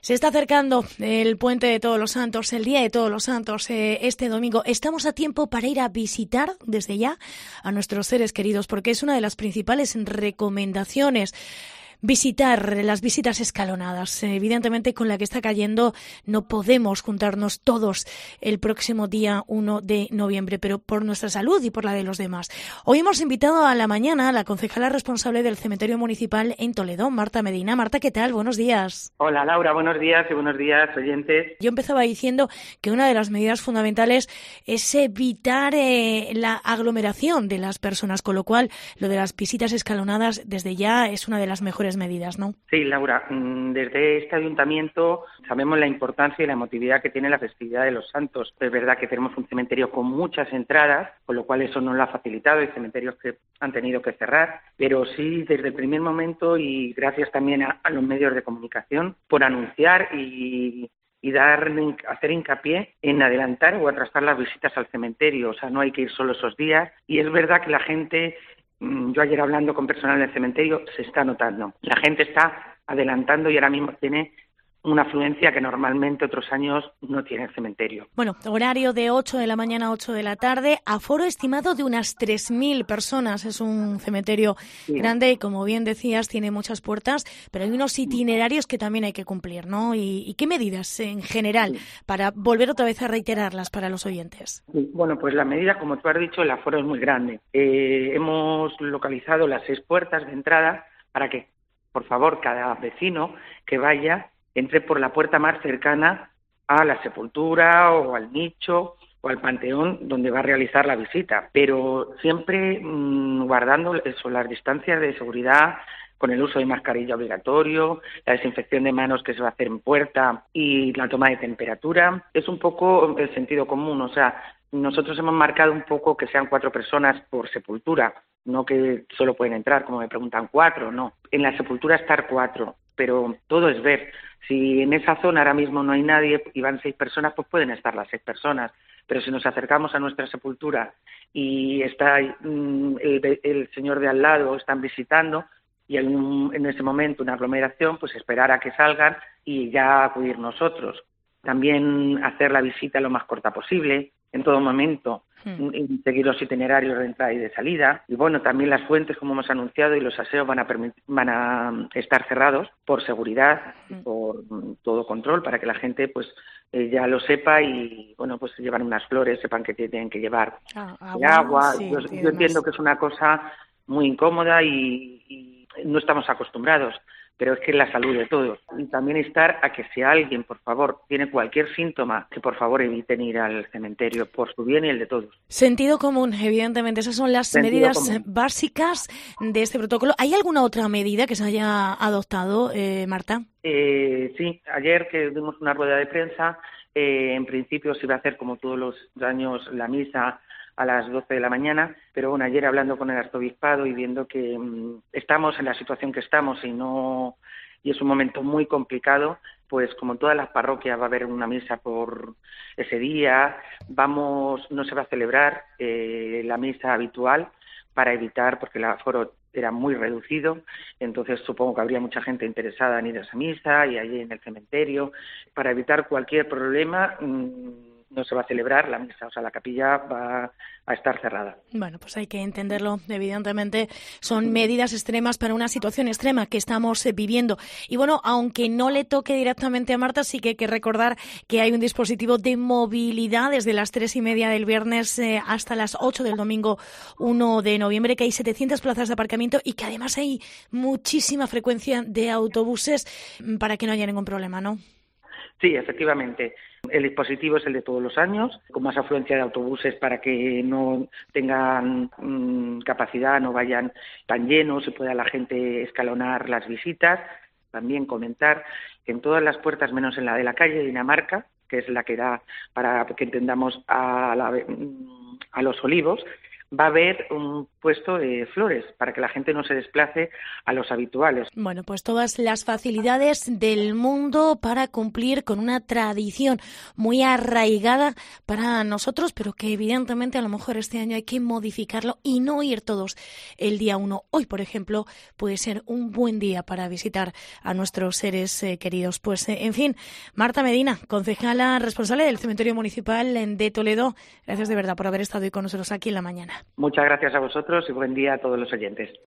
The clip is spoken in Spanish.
Se está acercando el puente de Todos los Santos, el Día de Todos los Santos, este domingo. Estamos a tiempo para ir a visitar desde ya a nuestros seres queridos, porque es una de las principales recomendaciones. Visitar las visitas escalonadas. Evidentemente, con la que está cayendo, no podemos juntarnos todos el próximo día 1 de noviembre, pero por nuestra salud y por la de los demás. Hoy hemos invitado a la mañana a la concejala responsable del cementerio municipal en Toledo, Marta Medina. Marta, ¿qué tal? Buenos días. Hola Laura, buenos días y buenos días, oyentes. Yo empezaba diciendo que una de las medidas fundamentales es evitar la aglomeración de las personas, con lo cual lo de las visitas escalonadas desde ya es una de las mejores medidas, ¿no? Sí, Laura, desde este ayuntamiento sabemos la importancia y la emotividad que tiene la festividad de los santos. Es verdad que tenemos un cementerio con muchas entradas, con lo cual eso nos lo ha facilitado, hay cementerios que han tenido que cerrar, pero sí desde el primer momento y gracias también a los medios de comunicación por anunciar y hacer hincapié en adelantar o atrasar las visitas al cementerio. O sea, no hay que ir solo esos días. Y es verdad que la gente, yo ayer hablando con personal del cementerio, se está notando. La gente está adelantando y ahora mismo tiene una afluencia que normalmente otros años no tiene el cementerio. Bueno, horario de 8 de la mañana a 8 de la tarde, aforo estimado de unas 3.000 personas. Es un cementerio grande y, como bien decías, tiene muchas puertas, pero hay unos itinerarios que también hay que cumplir, ¿no? ¿Y qué medidas en general para volver otra vez a reiterarlas para los oyentes? Bueno, pues la medida, como tú has dicho, el aforo es muy grande. Hemos localizado las 6 puertas de entrada para que, por favor, cada vecino que vaya entre por la puerta más cercana a la sepultura o al nicho o al panteón donde va a realizar la visita, pero siempre guardando las distancias de seguridad, con el uso de mascarilla obligatorio, la desinfección de manos que se va a hacer en puerta y la toma de temperatura. Es un poco el sentido común, o sea, nosotros hemos marcado un poco que sean 4 personas por sepultura, no que solo pueden entrar, como me preguntan, 4, no. En la sepultura estar 4, pero todo es ver. Si en esa zona ahora mismo no hay nadie y van 6 personas, pues pueden estar las 6 personas. Pero si nos acercamos a nuestra sepultura y está el señor de al lado, están visitando, y hay en ese momento una aglomeración, pues esperar a que salgan y ya acudir nosotros. También hacer la visita lo más corta posible, en todo momento, seguir los itinerarios de entrada y de salida. Y bueno, también las fuentes, como hemos anunciado, y los aseos van a estar cerrados por seguridad y por todo control, para que la gente pues ya lo sepa y bueno, pues llevan unas flores, sepan que tienen que llevar agua. Sí, Yo entiendo que es una cosa muy incómoda y no estamos acostumbrados, pero es que es la salud de todos. Y también instar a que si alguien, por favor, tiene cualquier síntoma, que por favor eviten ir al cementerio, por su bien y el de todos. Sentido común, evidentemente. Esas son las medidas básicas de este protocolo. ¿Hay alguna otra medida que se haya adoptado, Marta? Sí, ayer que dimos una rueda de prensa, en principio se iba a hacer como todos los años la misa a las 12 de la mañana, pero bueno, ayer hablando con el arzobispado y viendo que estamos en la situación que estamos y es un momento muy complicado, pues como todas las parroquias va a haber una misa por ese día, no se va a celebrar la misa habitual para evitar, porque el aforo era muy reducido, entonces supongo que habría mucha gente interesada en ir a esa misa y allí en el cementerio. Para evitar cualquier problema, no se va a celebrar la misa, o sea, la capilla va a estar cerrada. Bueno, pues hay que entenderlo, evidentemente son medidas extremas para una situación extrema que estamos viviendo. Y bueno, aunque no le toque directamente a Marta, sí que hay que recordar que hay un dispositivo de movilidad desde las 3:30 del viernes hasta las 8 del domingo 1 de noviembre, que hay 700 plazas de aparcamiento y que además hay muchísima frecuencia de autobuses para que no haya ningún problema, ¿no? Sí, efectivamente. El dispositivo es el de todos los años, con más afluencia de autobuses para que no tengan capacidad, no vayan tan llenos y pueda la gente escalonar las visitas. También comentar que en todas las puertas, menos en la de la calle Dinamarca, que es la que da, para que entendamos, a los Olivos, va a haber un puesto de flores para que la gente no se desplace a los habituales. Bueno, pues todas las facilidades del mundo para cumplir con una tradición muy arraigada para nosotros, pero que evidentemente a lo mejor este año hay que modificarlo y no ir todos el día 1. Hoy, por ejemplo, puede ser un buen día para visitar a nuestros seres queridos. Pues, en fin, Marta Medina, concejala responsable del Cementerio Municipal de Toledo, gracias de verdad por haber estado hoy con nosotros aquí en la mañana. Muchas gracias a vosotros y buen día a todos los oyentes.